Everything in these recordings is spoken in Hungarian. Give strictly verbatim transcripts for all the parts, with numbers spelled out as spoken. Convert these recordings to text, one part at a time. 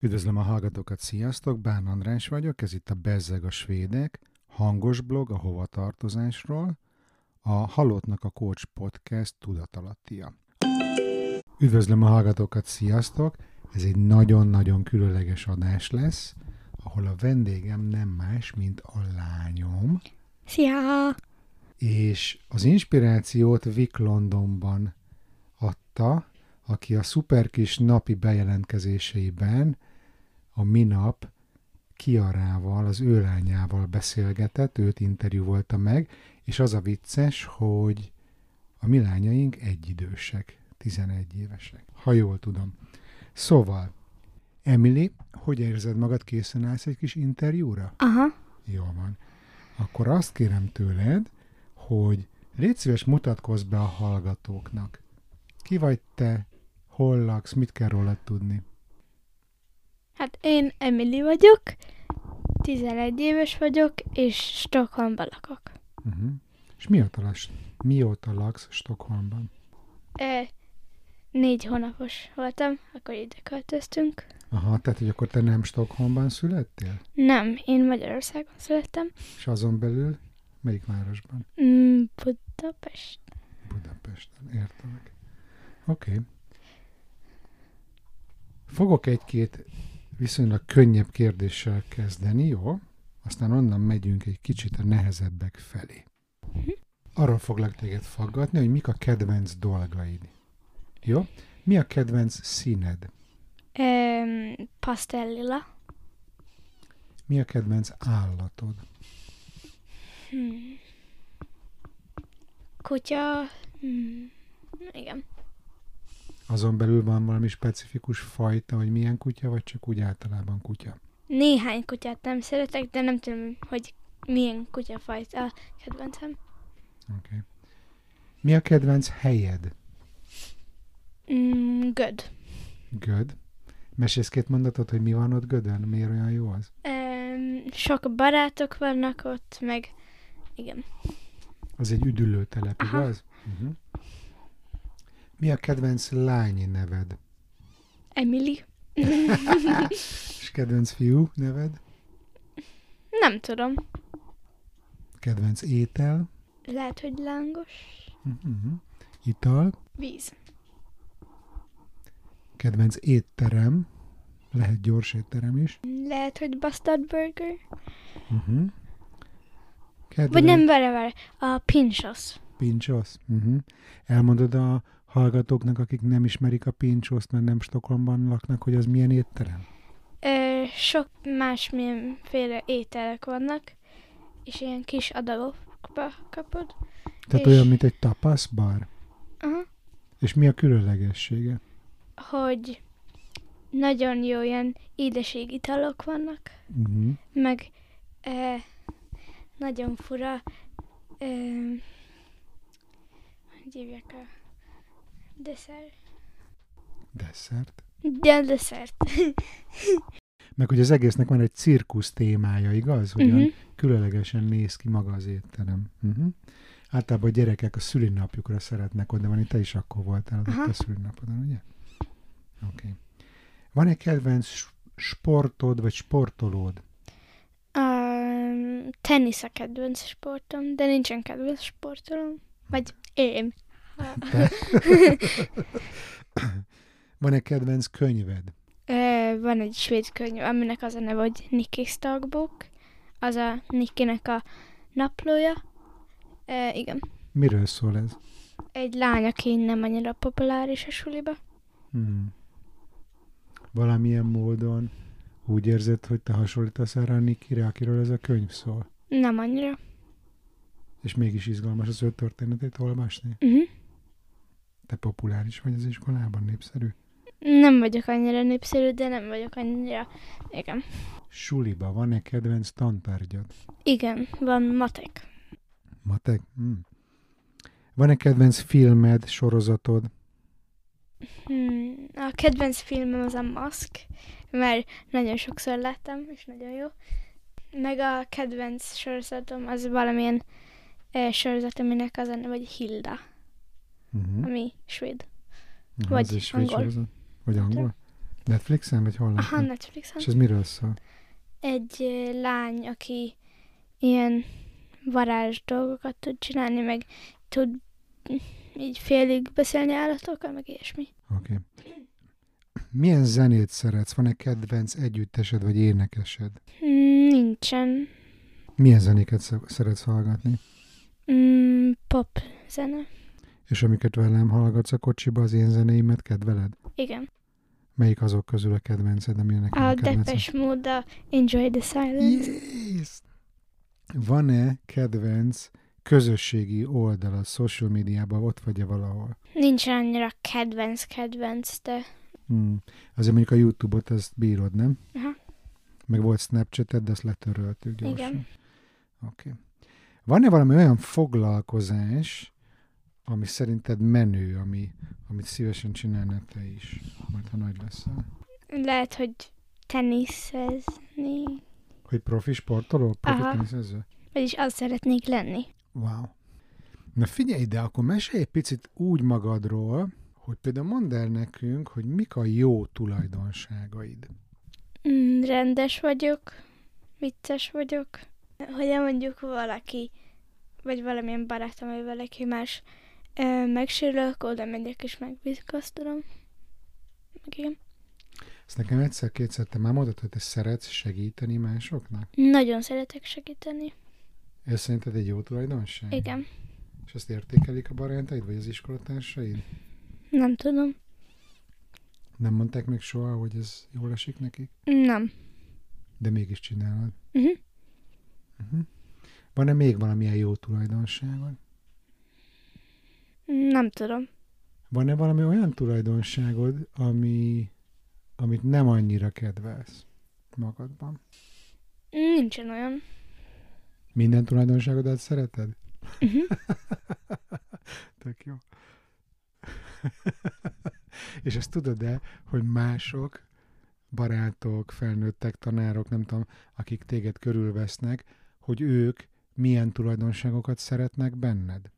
Üdvözlöm a hallgatókat, sziasztok! Bán András vagyok, ez itt a Bezzeg a Svédek, hangos blog a hovatartozásról, a Halottnak a Coach Podcast tudatalattia. Üdvözlöm a hallgatókat, sziasztok! Ez egy nagyon-nagyon különleges adás lesz, ahol a vendégem nem más, mint a lányom. Szia! És az inspirációt Vic Londonban adta, aki a szuper kis napi bejelentkezéseiben a minap Kiarával, az ő lányával beszélgetett, őt interjúvolta meg, és az a vicces, hogy a mi lányaink egyidősek, tizenegy évesek, ha jól tudom. Szóval, Emily, hogy érzed magad, készen állsz egy kis interjúra? Aha. Jól van. Akkor azt kérem tőled, hogy légy szíves, mutatkozz be a hallgatóknak. Ki vagy te? Hol laksz? Mit kell rólad tudni? Hát én Emily vagyok, tizenegy éves vagyok, és Stockholmban lakok. Uh-huh. És mióta, laksz, mióta laksz Stockholmban? E, négy hónapos voltam, akkor ide költöztünk. Aha, tehát hogy akkor te nem Stockholmban születtél? Nem, én Magyarországon születtem. És azon belül melyik városban? Mm, Budapest. Budapesten, értelek. Oké. Okay. Fogok egy-két viszonylag könnyebb kérdéssel kezdeni, jó? Aztán onnan megyünk egy kicsit a nehezebbek felé. Arról foglak téged faggatni, hogy mik a kedvenc dolgaid. Jó? Mi a kedvenc színed? Um, Pastellila. Mi a kedvenc állatod? Hmm. Kutya. Hmm. Igen. Azon belül van valami specifikus fajta, hogy milyen kutya, vagy csak úgy általában kutya? Néhány kutyát nem szeretek, de nem tudom, hogy milyen kutyafajta a kedvencem. Oké. Okay. Mi a kedvenc helyed? Mm, Göd. Göd. Mesélsz két mondatot, hogy mi van ott Gödön? Miért olyan jó az? Um, sok barátok vannak ott, meg igen. Az egy üdülőtelep, Aha. igaz? Uh-huh. Mi a kedvenc lány neved? Emily. És kedvenc fiú neved? Nem tudom. Kedvenc étel? Lehet, hogy lángos. Uh-huh. Ital? Víz. Kedvenc étterem? Lehet gyors étterem is. Lehet, hogy Bastard Burger. Uh-huh. Kedvenc... Vagy nem, várj, várj. A Pinchos. Pinchos. Uh-huh. Elmondod a hallgatóknak, akik nem ismerik a Pinchoszt, mert nem Stockholmban laknak, hogy az milyen étterem? Ö, sok másmilyenféle ételek vannak, és ilyen kis adagokba kapod. Tehát és... olyan, mint egy tapas bar? Aha. És mi a különlegessége? Hogy nagyon jó ilyen édeségitalok vannak, Uh-huh. meg e, nagyon fura, e, hogy hívják a desszert? Desszert. De desszert. Meg hogy az egésznek van egy cirkusz témája, igaz? Hogy Uh-huh. olyan különlegesen néz ki maga az étterem. Uh-huh. Általában a gyerekek a szülinapjukra szeretnek oda menni. Te is akkor voltál ott a szülinapodon, ugye? Oké. Okay. Van egy kedvenc sportod, vagy sportolód? Um, tenisz a kedvenc sportom, de nincsen kedvenc sportolom. Vagy én. Van egy kedvenc könyved? Uh, van egy svéd könyv, aminek az a neve, hogy Nicky's Dagbook. Az a Nickynek a naplója. Uh, igen. Miről szól ez? Egy lány, aki nem annyira populáris a suliba. Hmm. Valamilyen módon úgy érzed, hogy te hasonlítasz erre a Nickire, akiről ez a könyv szól? Nem annyira. És mégis izgalmas az ő történetét olvasni? Uh-huh. Te populáris vagy az iskolában, népszerű? Nem vagyok annyira népszerű, de nem vagyok annyira... Igen. Suliba van-e kedvenc tantárgyad? Igen, van matek. Matek? Hmm. Van-e kedvenc filmed, sorozatod? Hmm, a kedvenc filmem az a Mask, mert nagyon sokszor láttam, és nagyon jó. Meg a kedvenc sorozatom az valamilyen eh, sorozat, aminek az a neve, vagy Hilda, Uh-huh. ami svéd. Aha, Vagy ez egy svéd angol. sorozat? Vagy angol? Netflixen, vagy hol Aha, látod? Netflixen. És ez miről szól? Egy ö, lány, aki ilyen varázs dolgokat tud csinálni, meg tud így félig beszélni állatokkal, meg ilyesmi. Oké. Okay. Milyen zenét szeretsz? Van-e kedvenc együttesed, vagy énekesed? Mm, Nincsen. Milyen zenéket sz- szeretsz hallgatni? Mm, pop zene. És amiket velem hallgatsz a kocsiba, az én zenéimet kedveled? Igen. Melyik azok közül a kedvenced, ami nekem A a kedvencem? Depeche Mode, a Enjoy the Silence. Yes! Van-e kedvenc közösségi oldal a social médiában, ott vagy-e valahol? Nincs annyira kedvenc-kedvenc, de Hmm. Azért mondjuk a YouTube-ot ezt bírod, nem? aha, Meg volt Snapchated, de azt letöröltük gyorsan. igen. Oké. Okay. Van-e valami olyan foglalkozás, ami szerinted menő, ami, amit szívesen csinálnál te is, majd ha nagy leszel? Lehet, hogy teniszezni, Hogy profi sportoló? Profi Aha. teniszező? vagyis azt szeretnék lenni. Wow. Na figyelj ide, akkor mesélj egy picit úgy magadról, hogy például mondd el nekünk, hogy mik a jó tulajdonságaid. Mm, rendes vagyok, vicces vagyok. Hogyha mondjuk valaki, vagy valamilyen barátom, vagy valaki más ö, megsérül, akkor oda megyek és megbizgasztalom. Meg igen. Ezt nekem egyszer-kétszer te már mondtad, hogy te szeretsz segíteni másoknak? Nagyon szeretek segíteni. Ez szerinted egy jó tulajdonság? Igen. És ezt értékelik a barátaid, vagy az iskolatársaid? Nem tudom. Nem mondták még soha, hogy ez jól esik nekik? Nem. De mégis csinálod. Uh-huh. Uh-huh. Van-e még valamilyen jó tulajdonságod? Nem tudom. Van-e valami olyan tulajdonságod, ami, amit nem annyira kedvelsz magadban? Nincsen olyan. Minden tulajdonságodat szereted? Uh-huh. Tök jó. És azt tudod-e, hogy mások, barátok, felnőttek, tanárok, nem tudom, akik téged körülvesznek, hogy ők milyen tulajdonságokat szeretnek benned?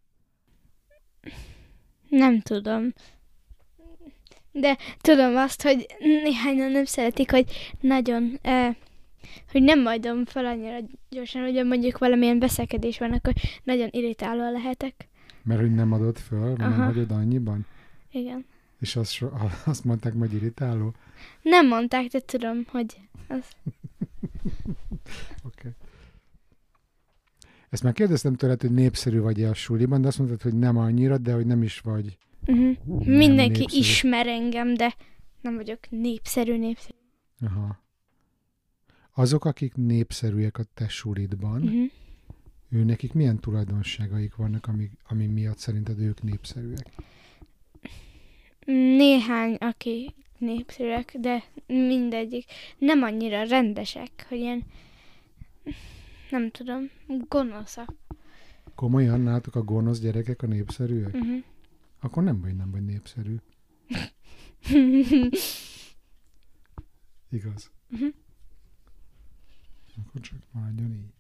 Nem tudom. De tudom azt, hogy néhányan nem szeretik, hogy nagyon, eh, hogy nem majdom fel annyira gyorsan, hogy mondjuk valamilyen veszekedés van, akkor nagyon irritáló lehetek. Mert hogy nem adod föl, vagy nem Aha. hagyod annyiban? Igen. És azt, so, azt mondták, hogy irritáló? Nem mondták, de tudom, hogy az... Oké. Okay. Ezt már kérdeztem tőled, hogy népszerű vagy-e a suliban, de azt mondtad, hogy nem annyira, de hogy nem is vagy. Uh-huh. Mindenki népszerű. ismer engem, de nem vagyok népszerű, népszerű. Aha. Azok, akik népszerűek a te sulidban, Uh-huh. ő nekik milyen tulajdonságaik vannak, ami, ami miatt szerinted ők népszerűek? Néhány, aki népszerűek, de mindegyik nem annyira rendesek, hogy ilyen, nem tudom, gonoszak. Komolyan nálatok a gonosz gyerekek a népszerűek? Uh-huh. Akkor nem vagy, nem vagy népszerű. Igaz? Uh-huh. Akkor csak maradjon így.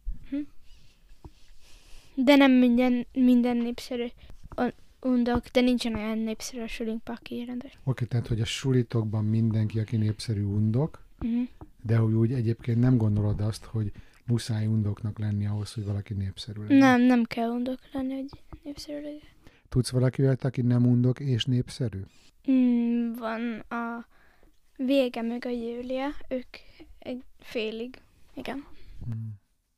De nem minden, minden népszerű on- undok, de nincsen olyan népszerű a sulinkban, aki rendes. Oké, tehát, hogy a sulitokban mindenki, aki népszerű undok, Uh-huh. de hogy úgy egyébként nem gondolod azt, hogy muszáj undoknak lenni ahhoz, hogy valaki népszerű legyen. Nem, nem kell undok lenni, hogy népszerű legyen. Tudsz valaki olyat, aki nem undok és népszerű? Mm, van a Vége meg a Júlia, ők egy félig. Igen. Hmm.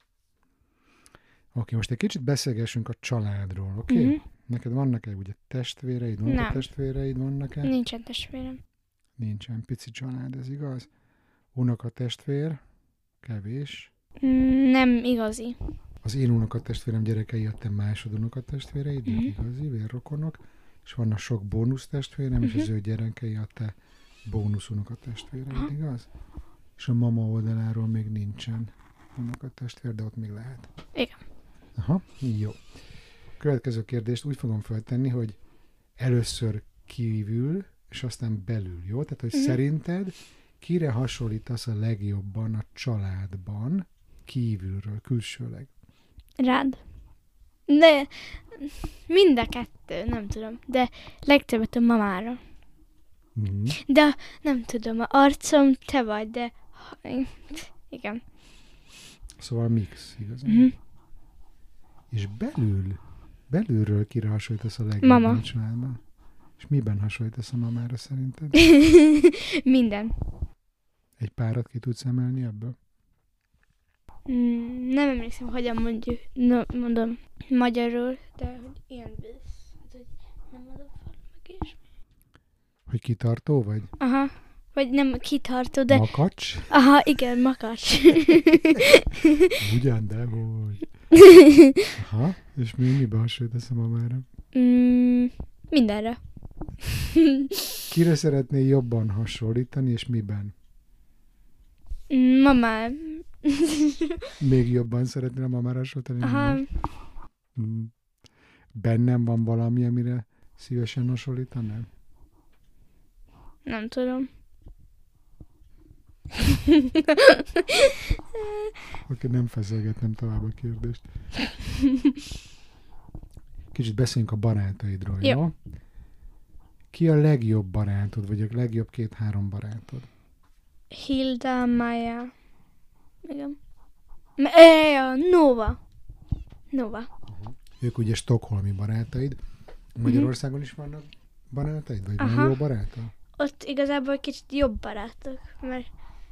Oké, most egy kicsit beszélgessünk a családról, oké? Okay? Uh-huh. Neked vannak-e ugye testvéreid, Nem. unokatestvéreid vannak-e? Nincsen testvérem. Nincsen. Pici család, ez igaz? Unokatestvér, kevés. Mm, nem igazi. Az én unokatestvérem gyerekei a te másod unokatestvéreid, ők Mhm. igazi, vérrokonok, és vannak sok bónusz testvérem, és Mhm. az ő gyerekei a te bónusz unokatestvéreid, Aha. igaz? És a mama oldaláról még nincsen unokatestvér, de ott még lehet. Igen. Aha, jó. Következő kérdést úgy fogom feltenni, hogy először kívül, és aztán belül, jó? Tehát, hogy Mhm. szerinted kire hasonlítasz a legjobban a családban kívülről, külsőleg? Rád. De mind a kettő, nem tudom. De legtöbbet a mamára. Uh-huh. De nem tudom, a arcom te vagy, de igen. Szóval mix, igazán. Uh-huh. És belül, belülről kire hasonlítasz a legjobban Mama. a családban? És miben hasonlítasz a mamára szerinted? Minden. Egy párat ki tudsz emelni ebből? Mm, nem emlékszem, hogyan mondjuk, no, mondom magyarul, de hogy ilyen vész. Hát, hogy nem adom fel, meg is. Hogy kitartó vagy? Aha. Vagy nem kitartó, de... Makacs? Aha, igen, makacs. Ugyan, de hogy. Aha, és mi miben hasonlítasz a mamára? mm, mindenre. Kire szeretnél jobban hasonlítani, és miben? Mm, Mama. Még jobban szeretnél a mamára hasonlítani? Aha. Mm. Bennem van valami, amire szívesen hasonlítanál? Nem tudom. Oké, nem feszegetnem tovább a kérdést. Kicsit beszéljünk a barátaidról, jó? jó? Ki a legjobb barátod, vagy a legjobb két-három barátod? Hilda, Maya. Igen. E, Nova. Nova. Uh-huh. Ők ugye stockholmi barátaid. Magyarországon is vannak barátaid? Vagy Aha. van jó baráta? Ott igazából kicsit jobb barátok, mert...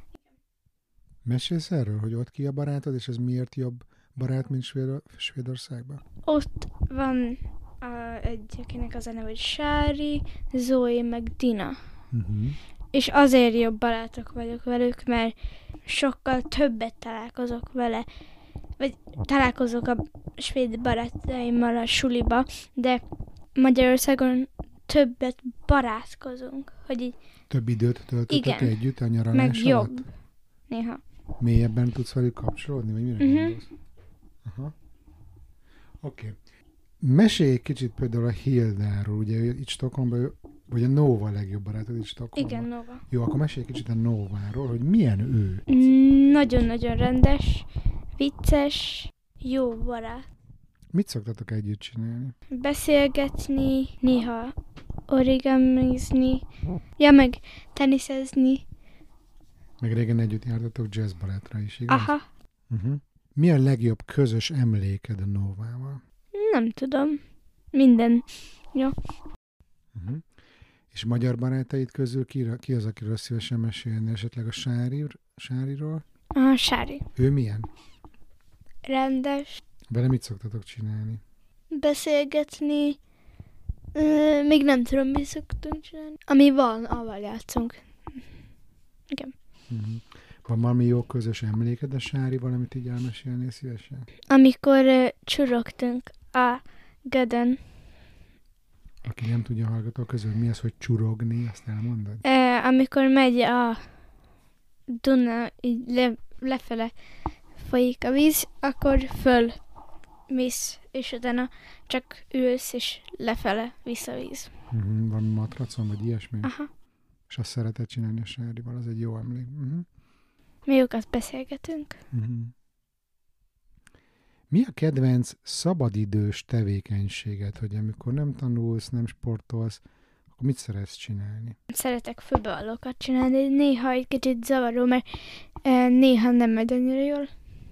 Mesélsz erről, hogy ott ki a barátod, és ez miért jobb barát, mint Svéd- Svédországban? Ott van uh, egy, akinek az a neve, hogy Sári, Zoe, meg Dina. Uh-huh. És azért jobb barátok vagyok velük, mert sokkal többet találkozok vele, vagy találkozok a svéd barátaimmal a suliba, de Magyarországon többet barátkozunk, hogy így Több időt töltöttek igen. együtt a nyaralás meg alatt? jobb. Néha. Mélyebben tudsz velük kapcsolódni, vagy mire Uh-huh. gondolsz? Aha. Oké. Okay. Mesélj egy kicsit például a Hildáról, ugye ő itt Stockholmban, ő- vagy a Nova a legjobb barátod itt Stockholmban. Igen, Nova. Jó, akkor mesélj egy kicsit a Nováról, hogy milyen ő. Mm, Nagyon-nagyon rendes, vicces, jó barát. Mit szoktatok együtt csinálni? Beszélgetni, néha origamizni, ja, meg teniszezni. Meg régen együtt jártatok jazzbalettra is, igaz? Aha, Uh-huh. Mi a legjobb közös emléked a Novával? nem tudom. Minden. Jó. Uh-huh. És magyar barátaid közül ki, ki az, akiről szívesen mesélni? Esetleg a Sári, Sáriról? A Sári. Ő milyen? Rendes. Vele mit szoktatok csinálni? Beszélgetni. Ö, még nem tudom, mi szoktunk csinálni. Ami van, avval játszunk. Igen. Uh-huh. Van valami jó közös emléked a Sárival, amit így elmesélnél szívesen? Amikor ö, csurogtunk a Gödön, Aki nem tudja hallgató közül, mi az, hogy csurogni, azt elmondod? ö, amikor megy a Duna, így le, lefele folyik a víz, akkor föl mész, és utána csak ülsz, és lefele vissza a víz. Uh-huh. Valami matracon, vagy ilyesmi? Aha. És azt szereted csinálni a Sárival, az egy jó emlék. Uh-huh. Mi jókat beszélgetünk. Uh-huh. Mi a kedvenc szabadidős tevékenységed, hogy amikor nem tanulsz, nem sportolsz, akkor mit szeretsz csinálni? Szeretek főbevalókat csinálni, néha egy kicsit zavaró, mert e, néha nem megy annyira jól.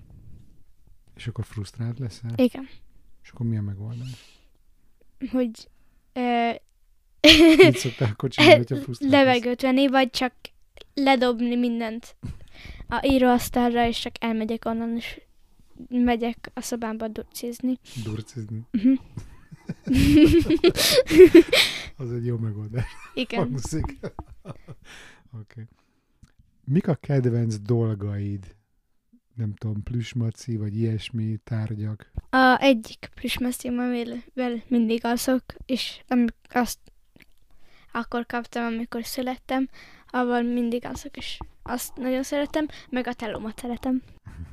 És akkor frusztrált leszel? Igen. És akkor mi a megoldás? Hogy e, Mit szoktál akkor csinálni, hogyha frusztrált leszel? levegőt venni, vagy csak ledobni mindent a íróasztalra, és csak elmegyek onnan, és megyek a szobámba durcizni. Durcizni. Uh-huh. Az egy jó megoldás. Igen. Hangzik. Oké. Okay. Mik a kedvenc dolgaid? Nem tudom, plüsmaci, vagy ilyesmi tárgyak? A egyik plüsmesztim, amivel mindig alszok, és amik azt akkor kaptam, amikor születtem, avval mindig alszok, és azt nagyon szeretem, meg a telómat szeretem.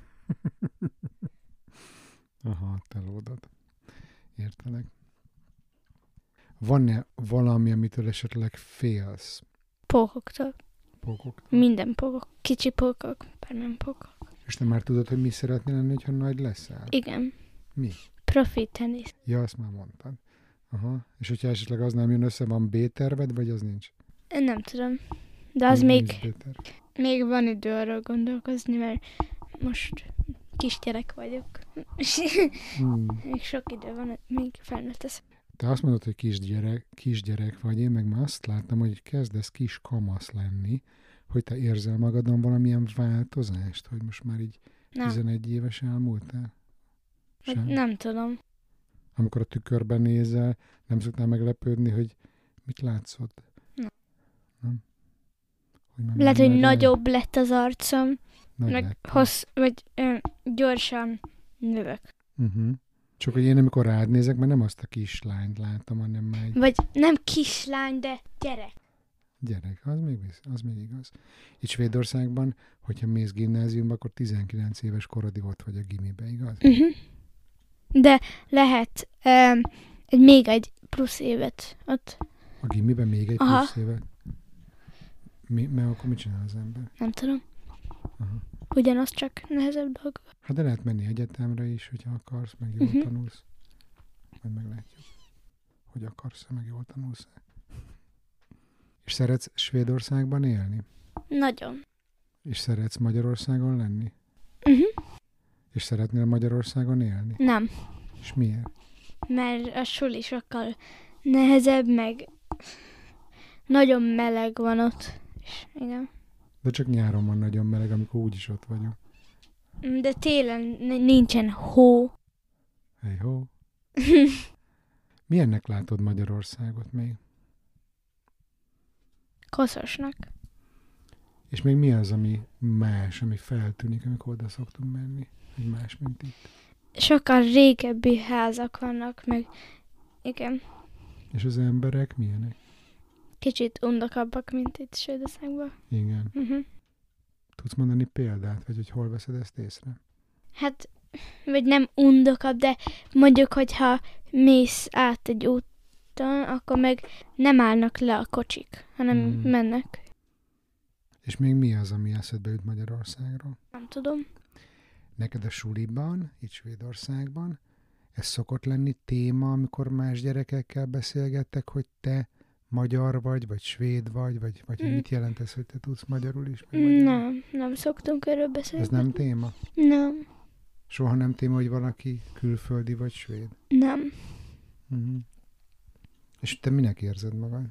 Aha, telódat. Értelek. Van-e valami, amitől esetleg félsz? Pókoktól. Pókoktól? Minden pókok. Kicsi pókok, permen pókok. És te már tudod, hogy mi szeretnél lenni, hogyha nagy leszel? Igen. Mi? Profi tenisz. Ja, azt már mondtad. Aha. És hogyha esetleg az nem jön össze, van B-terved, vagy az nincs? Nem tudom. De az még, még van idő arról gondolkozni, mert most kisgyerek vagyok. Hmm. Még sok idő van, még felnőtt ez. Te azt mondod, hogy kisgyerek, kisgyerek vagy, én meg már azt láttam, hogy kezdesz kis kamasz lenni, hogy te érzel magadon valamilyen változást, hogy most már így nem. tizenegy éves elmúltál? Sem? Nem tudom. Amikor a tükörben nézel, nem szoktál meglepődni, hogy mit látszod? Nem. nem? Hogy Lehet, hogy el... nagyobb lett az arcom, Nagy meg lett. hossz, vagy ö, gyorsan növök. Uh-huh. Csak hogy én amikor rád nézek, mert nem azt a kislányt látom, hanem már egy... Vagy nem kislány, de gyerek. Gyerek, az még, az még igaz. Itt Svédországban, hogyha mész gimnáziumba, akkor tizenkilenc éves korodig ott vagy a gimibe, igaz? Uh-huh. De lehet um, egy, még egy plusz évet ott. A gimiben még egy Aha. plusz évet? Mi, mert akkor mit csinál az ember? Nem tudom. Aha. Ugyanaz, csak nehezebb dolgok. Hát de lehet menni egyetemre is, hogyha akarsz, meg jól uh-huh. tanulsz. Majd meglátjuk, hogy akarsz, meg jól tanulsz. És szeretsz Svédországban élni? Nagyon. És szeretsz Magyarországon lenni? Uh-huh. És szeretnél Magyarországon élni? Nem. És miért? Mert a suli sokkal nehezebb, meg nagyon meleg van ott. És igen. De csak nyáron van nagyon meleg, amikor úgyis ott vagyok. De télen nincsen hó. Hey hó. Milyennek látod Magyarországot még? Koszosnak. És még mi az, ami más, ami feltűnik, amikor oda szoktunk menni? Hogy más, mint itt? Sokkal régebbi házak vannak, meg igen. És az emberek milyenek? Kicsit undokabbak, mint itt Svédországban. Igen. Uh-huh. Tudsz mondani példát, vagy hogy hol veszed ezt észre? Hát, vagy nem undokabb, de mondjuk, hogyha mész át egy úton, akkor meg nem állnak le a kocsik, hanem hmm. mennek. És még mi az, ami eszedbe jut Magyarországról? Nem tudom. Neked a suliban, itt Svédországban, ez szokott lenni téma, amikor más gyerekekkel beszélgettek, hogy te magyar vagy, vagy svéd vagy, vagy, vagy mm. mit jelent ez, hogy te tudsz magyarul is? Vagy magyarul? Nem, nem szoktunk erről beszélni. Ez nem téma? Nem. Soha nem téma, hogy valaki külföldi vagy svéd? Nem. Uh-huh. És te minek érzed magad?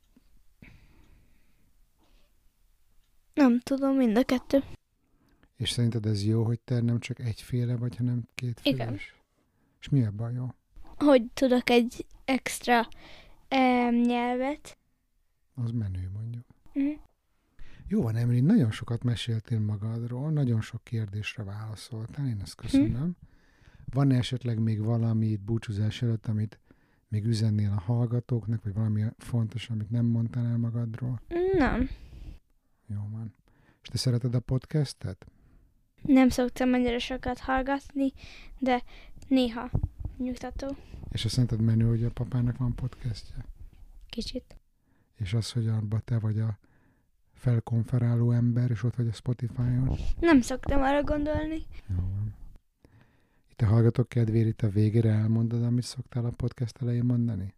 Nem tudom, mind a kettő. És szerinted ez jó, hogy te nem csak egyféle vagy, hanem kétféle? Igen. És mi ebben jó? Hogy tudok egy extra um, nyelvet. Az menő, mondjuk. Uh-huh. Jó van, Emily, nagyon sokat meséltél magadról, nagyon sok kérdésre válaszoltál, én ezt köszönöm. Uh-huh. Van esetleg még valami itt búcsúzás előtt, amit még üzennél a hallgatóknak, vagy valami fontos, amit nem mondtál el magadról? Nem. Jó van. És te szereted a podcastet? Nem szoktam annyira sokat hallgatni, de néha nyugtató. És azt szerinted menő, hogy a papának van podcastje? Kicsit. És az, hogy abban te vagy a felkonferáló ember, és ott vagy a Spotify-on? Nem szoktam arra gondolni. Jó van. Itt a hallgatók kedvéért itt a végére elmondod, amit szoktál a podcast elején mondani?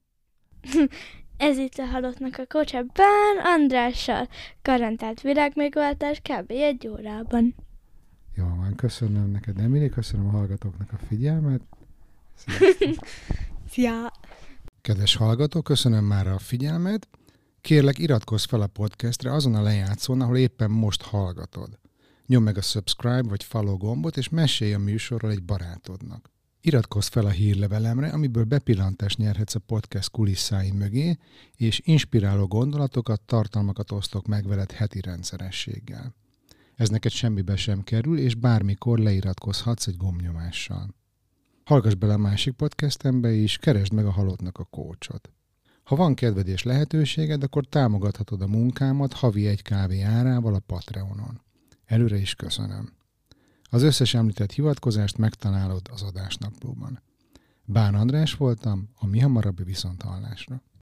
Ez itt a Halottnak a kocsában Andrással. Garantált világmegváltás kb. Egy órában. Jó van, köszönöm neked, Emily, köszönöm a hallgatóknak a figyelmet. Sziasztok! Szia! Kedves hallgató, köszönöm már a figyelmet. Kérlek, iratkozz fel a podcastre azon a lejátszón, ahol éppen most hallgatod. Nyomd meg a subscribe vagy follow gombot, és mesélj a műsorról egy barátodnak. Iratkozz fel a hírlevelemre, amiből bepillantást nyerhetsz a podcast kulisszái mögé, és inspiráló gondolatokat, tartalmakat osztok meg veled heti rendszerességgel. Ez neked semmibe sem kerül, és bármikor leiratkozhatsz egy gombnyomással. Hallgass bele a másik podcastembe is, keresd meg a Halottnak a coachot. Ha van kedved és lehetőséged, akkor támogathatod a munkámat havi egy kávé árával a Patreonon. Előre is köszönöm. Az összes említett hivatkozást megtalálod az adásnaplóban. Bán András voltam, a mihamarabbi viszonthallásra.